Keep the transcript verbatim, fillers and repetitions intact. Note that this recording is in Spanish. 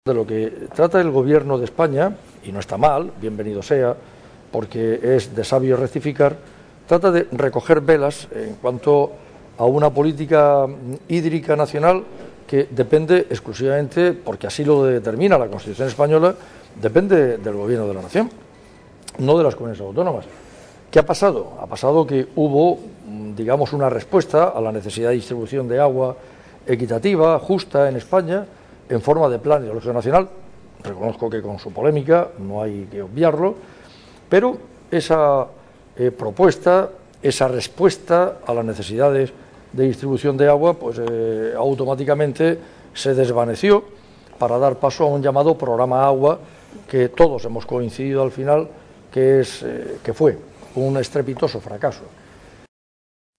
De lo que trata el Gobierno de España, y no está mal, bienvenido sea, porque es de sabio rectificar, trata de recoger velas en cuanto a una política hídrica nacional que depende exclusivamente, porque así lo determina la Constitución española, depende del Gobierno de la Nación, no de las comunidades autónomas. ¿Qué ha pasado? Ha pasado que hubo, digamos, una respuesta a la necesidad de distribución de agua equitativa, justa en España, en forma de plan hidrológico nacional. Reconozco que con su polémica, no hay que obviarlo, pero esa eh, propuesta, esa respuesta a las necesidades de distribución de agua, pues eh, automáticamente se desvaneció para dar paso a un llamado programa agua, que todos hemos coincidido al final que, es, eh, que fue un estrepitoso fracaso.